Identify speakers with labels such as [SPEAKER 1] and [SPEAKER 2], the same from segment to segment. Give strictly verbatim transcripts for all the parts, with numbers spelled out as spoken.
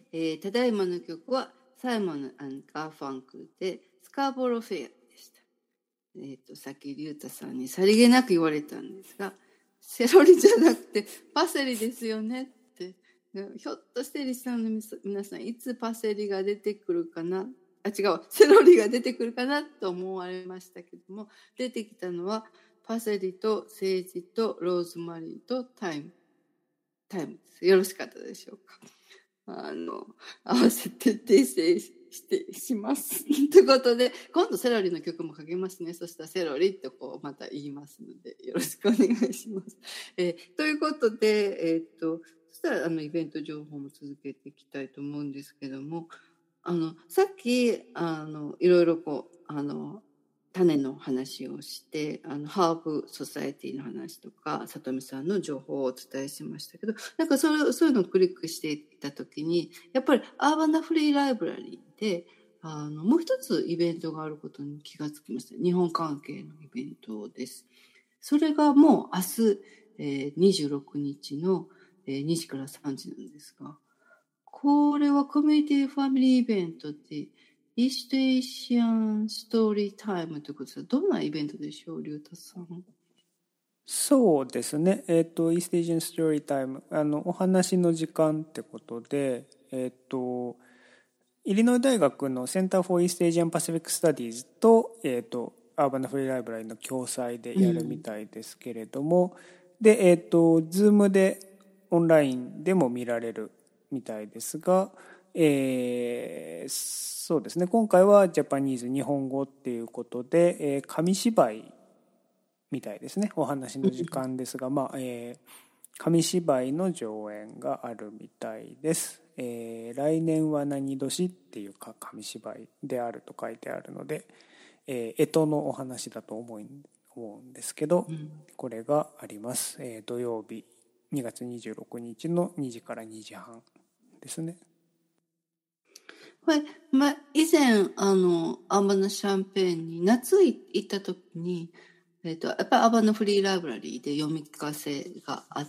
[SPEAKER 1] えー、ただいまの曲はサイモン&ガーファンクルでスカーボロフェアでした。えー、とさっきリュウタさんにさりげなく言われたんですが、セロリじゃなくてパセリですよねって。ひょっとしてリスナーの皆さん、いつパセリが出てくるかな、あ、違う、セロリが出てくるかなと思われましたけども、出てきたのはパセリとセージとローズマリーとタイム。タイムです。よろしかったでしょうか。あの、合わせて訂正してします。ということで、今度セロリの曲もかけますね。そしたらセロリとこうまた言いますので、よろしくお願いします。えー、ということで、えー、っと、そしたらあのイベント情報も続けていきたいと思うんですけども、あの、さっき、あの、いろいろこう、あの、種の話をして、あの、ハーブソサエティの話とか、里見さんの情報をお伝えしましたけど、なんかそれ、そういうのをクリックしていったときに、やっぱりアーバナフリーライブラリーで、あの、もう一つイベントがあることに気がつきました。日本関係のイベントです。それがもう明日、えー、にじゅうろくにちの、えー、にじからさんじなんですが、これはコミュニティファミリーイベントで、イーストエイシアンストーリータイムということで、どんなイベントでしょう、龍太さん。
[SPEAKER 2] そうですね。えっ、ー、と、イーストエイシアンストーリータイム、あの、お話の時間ってことで、えっ、ー、と、イリノイ大学のセンターフォーイーストエイジアンパシフィックスタディーズと、えっ、ー、と、アーバナフリーライブラリの共催でやるみたいですけれども、うん、で、えっ、ー、と、ズームでオンラインでも見られるみたいですが、えー、そうですね、今回はジャパニーズ、日本語っていうことで、えー、紙芝居みたいですね。お話の時間ですが、まあ、えー、紙芝居の上演があるみたいです。えー、来年は何年っていうか紙芝居であると書いてあるので、えー、干支のお話だと思うんですけど、これがあります。えー、土曜日にがつにじゅうろくにちのにじからにじはんですね。
[SPEAKER 1] はい、まあ、以前あのアーバナシャンペーンに夏行った時に、えっと、やっぱりアーバナフリーライブラリーで読み聞かせがあって、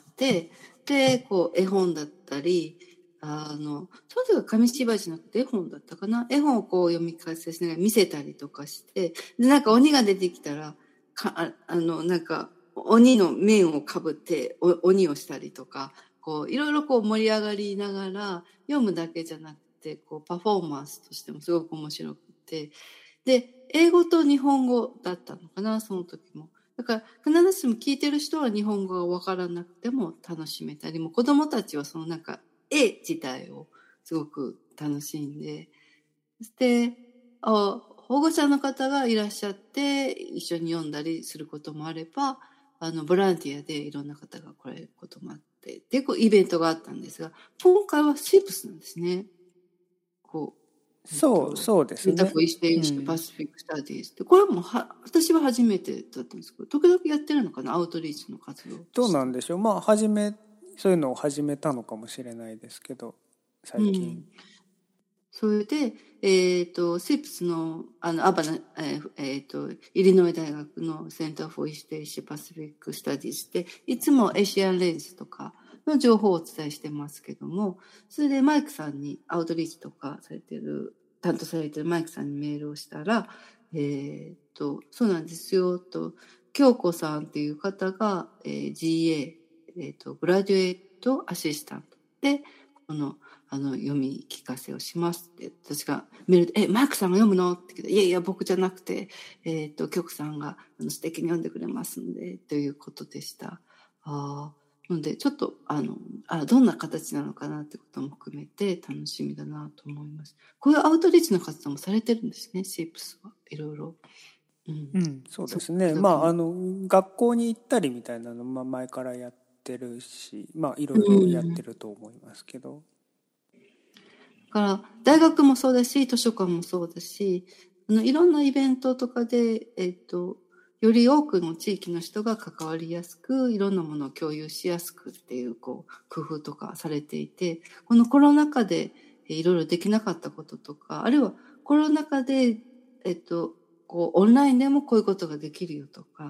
[SPEAKER 1] でこう絵本だったり、あのその時は紙芝居じゃなくて絵本だったかな、絵本をこう読み聞かせしながら見せたりとかして、でなんか鬼が出てきたらか あ, あのなんか鬼の面をかぶって鬼をしたりとか、こういろいろこう盛り上がりながら読むだけじゃなくて、こうパフォーマンスとしてもすごく面白くて、で英語と日本語だったのかな、その時も。だから必ずしも聞いてる人は日本語がわからなくても楽しめたり、もう子供たちはそのなんか絵自体をすごく楽しんで、であ保護者の方がいらっしゃって一緒に読んだりすることもあれば、あのボランティアでいろんな方が来られることもあって、でこうイベントがあったんですが、今回はシープスなんですね。こう
[SPEAKER 2] そう、そうですね。
[SPEAKER 1] センターフォーイーストエイシアパシフィックスタディーズって、これはもうは私は初めてだったんですけど、時々やってるのかな、アウトリーチの活動。
[SPEAKER 2] どうなんでしょう。まあ始めそういうのを始めたのかもしれないですけど、最近。うん、
[SPEAKER 1] それで、えっ、ー、とシープスのあのアバナ、えーえー、とイリノイ大学のセンターフォーイーストエイシアパシフィックスタディーズっていつもエシアンレンズとかの情報をお伝えしてますけども、それでマイクさんにアウトリーチとかされてる担当されてるマイクさんにメールをしたら、えっ、ー、とそうなんですよと、京子さんっていう方が、えー、ジーエー、えー、とグラデュエイトアシスタントでこのあの読み聞かせをしますって、私がメールで「えマイクさんが読むの?」って聞いて「いやいや僕じゃなくて、えっ、ー、と局さんがあの素敵に読んでくれますんで」ということでした。あなのでちょっとあのあどんな形なのかなってことも含めて楽しみだなと思います。こういうアウトリーチの活動もされてるんですね、シープスはいろいろ。
[SPEAKER 2] うん、うん、そうですね。まああの学校に行ったりみたいなのまあ前からやってるし、まあいろいろやってると思いますけど。うん、
[SPEAKER 1] だから大学もそうだし図書館もそうだし、あのいろんなイベントとかで、えっと、より多くの地域の人が関わりやすく、いろんなものを共有しやすくっていう、こう工夫とかされていて、このコロナ禍でいろいろできなかったこととか、あるいはコロナ禍で、えっと、こうオンラインでもこういうことができるよとか、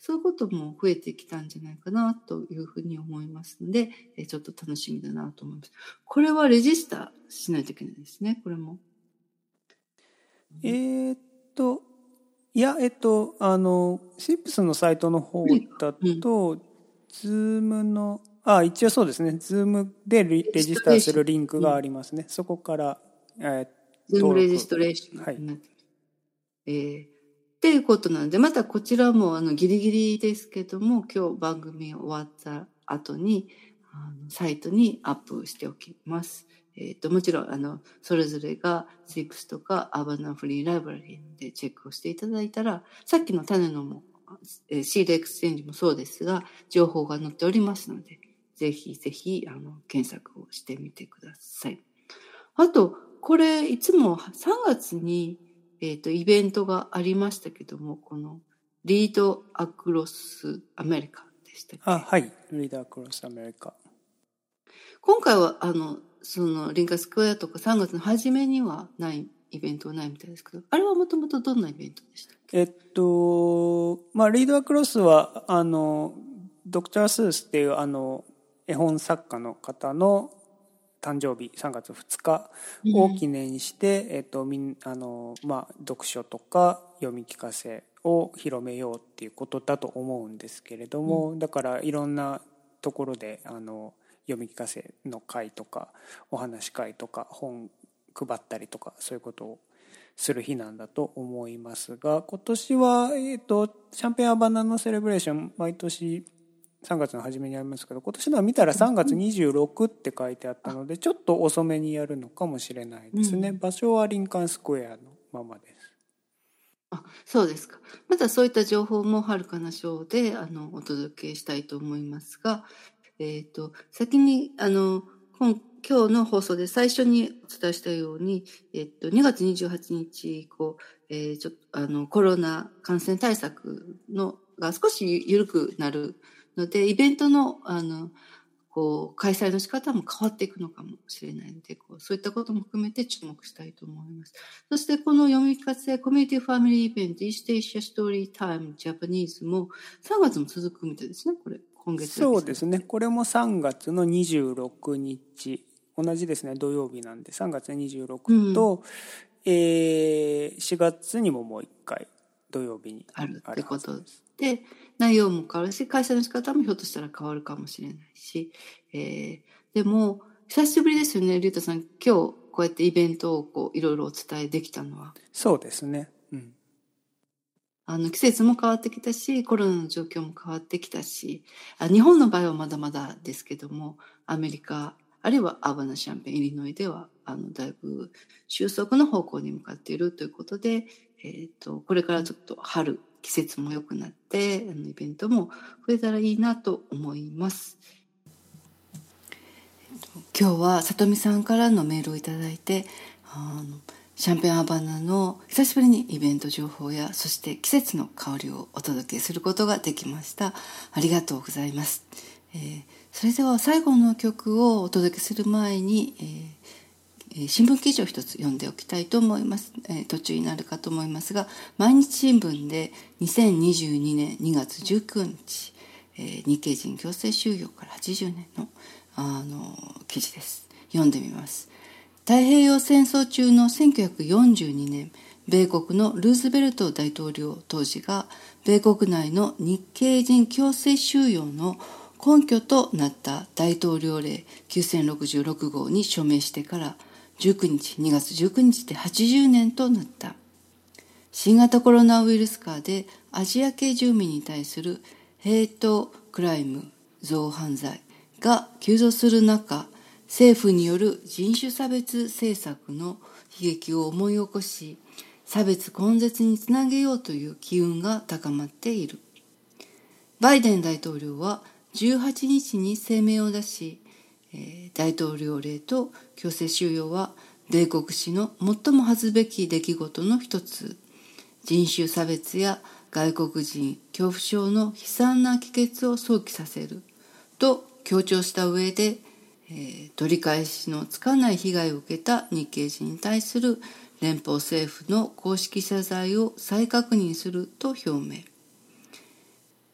[SPEAKER 1] そういうことも増えてきたんじゃないかなというふうに思いますので、ちょっと楽しみだなと思います。これはレジスターしないといけないですね、これも。
[SPEAKER 2] えーっと、いや、えっと、あの、シップスのサイトの方だと、うん、ズームの、あ、一応そうですね、ズームでレジスターするリンクがありますね。うん、そこから、え
[SPEAKER 1] ー、ズームレジストレーション。はい。えー、っていうことなので、またこちらもあのギリギリですけども、今日番組終わった後に、あのサイトにアップしておきます。えっと、もちろん、あの、それぞれが シップス とか Urbana Free Library でチェックをしていただいたら、さっきの種のも、シードエクスチェンジもそうですが、情報が載っておりますので、ぜひぜひ、あの、検索をしてみてください。あと、これ、いつもさんがつに、えっと、イベントがありましたけども、この、リードアクロスアメリカでしたっけ？
[SPEAKER 2] あ、はい。リードアクロスアメリカ。
[SPEAKER 1] 今回は、あの、その、リンカスクエアとかさんがつの初めにはない、イベントはないみたいですけど、あれはもともとどんなイベントでしたっけ？
[SPEAKER 2] えっと、まあ、リードアクロスは、あの、ドクター・スースっていう、あの、絵本作家の方の誕生日さんがつふつかを記念して、うん、えっと、みん、あの、まあ、読書とか読み聞かせを広めようっていうことだと思うんですけれども、うん、だからいろんなところで、あの、読み聞かせの会とかお話会とか本配ったりとかそういうことをする日なんだと思いますが、今年は、えーと、シャンペーンアバナのセレブレーション毎年さんがつの初めにありますけど、今年のは見たらさんがつにじゅうろくって書いてあったので、ちょっと遅めにやるのかもしれないですね。うん、場所はリンカンスクエアのままです。
[SPEAKER 1] あ、そうですか。またそういった情報もはるかなショーであのお届けしたいと思いますが、えっと、先に、あの、今、今日の放送で最初にお伝えしたように、えっと、にがつにじゅうはちにち以降、えー、ちょっと、あの、コロナ感染対策のが少し緩くなるので、イベントの、あの、こう、開催の仕方も変わっていくのかもしれないので、こう、そういったことも含めて注目したいと思います。そして、この読み聞かせコミュニティファミリーイベント、イーストエイシアストーリータイムジャパニーズもさんがつも続くみたいですね、これ。今月
[SPEAKER 2] そうですね。これもさんがつのにじゅうろくにち。同じですね。土曜日なんで、さんがつにじゅうろくと、うん、えー、しがつにももういっかい土曜日に
[SPEAKER 1] あるってことで、内容も変わるし、開催の仕方もひょっとしたら変わるかもしれないし、えー、でも、久しぶりですよね、竜太さん。今日、こうやってイベントをこういろいろお伝えできたのは。
[SPEAKER 2] そうですね。うん。
[SPEAKER 1] あの季節も変わってきたし、コロナの状況も変わってきたし、あ日本の場合はまだまだですけども、アメリカ、あるいはアーバナ・シャンペン、イリノイでは、あの、だいぶ収束の方向に向かっているということで、えっと、これからちょっと春、季節も良くなって、あのイベントも増えたらいいなと思います。えっと、今日はさとみさんからのメールをいただいて、あのシャンペーンアバナの久しぶりにイベント情報やそして季節の香りをお届けすることができました。ありがとうございます。えー、それでは最後の曲をお届けする前に、えー、新聞記事を一つ読んでおきたいと思います。えー、途中になるかと思いますが、毎日新聞でにせんにじゅうにねんにがつじゅうくにち、えー、日系人強制収容からはちじゅうねんの、あの記事です。読んでみます。太平洋戦争中のせんきゅうひゃくよんじゅうにねん、米国のルーズベルト大統領当時が、米国内の日系人強制収容の根拠となった大統領令きゅうせんろくじゅうろくごうに署名してからじゅうくにち、にがつじゅうくにちではちじゅうねんとなった。新型コロナウイルス下でアジア系住民に対するヘイトクライム、憎犯罪が急増する中、政府による人種差別政策の悲劇を思い起こし、差別根絶につなげようという機運が高まっている。バイデン大統領はじゅうはちにちに声明を出し、えー、大統領令と強制収容は米国史の最も恥ずべき出来事の一つ、人種差別や外国人恐怖症の悲惨な帰結を想起させると強調した上で、えー、取り返しのつかない被害を受けた日系人に対する連邦政府の公式謝罪を再確認すると表明。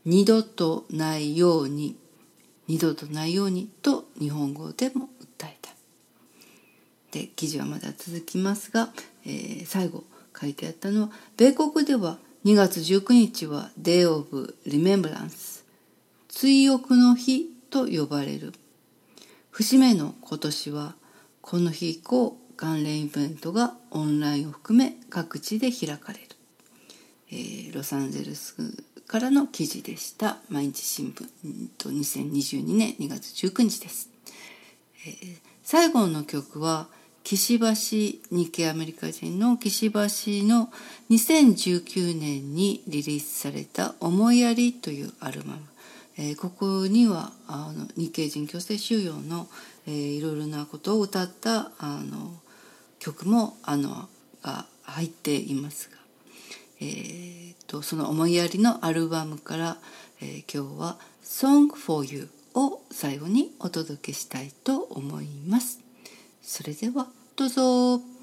[SPEAKER 1] 二度とないように、二度とないようにと日本語でも訴えた。で、記事はまだ続きますが、えー、最後書いてあったのは、米国ではにがつじゅうくにちは Day of Remembrance、追憶の日と呼ばれる。節目の今年は、この日以降、関連イベントがオンラインを含め各地で開かれる。えー、ロサンゼルスからの記事でした。毎日新聞とにせんにじゅうにねんにがつじゅうくにちです。えー、最後の曲は岸橋、日系アメリカ人の岸橋のにせんじゅうきゅうねんにリリースされた思いやりというアルバム。えー、ここにはあの日系人強制収容の、えー、いろいろなことを歌ったあの曲もあのが入っていますが、えー、とその思いやりのアルバムから、えー、今日は Song for You を最後にお届けしたいと思います。それではどうぞ。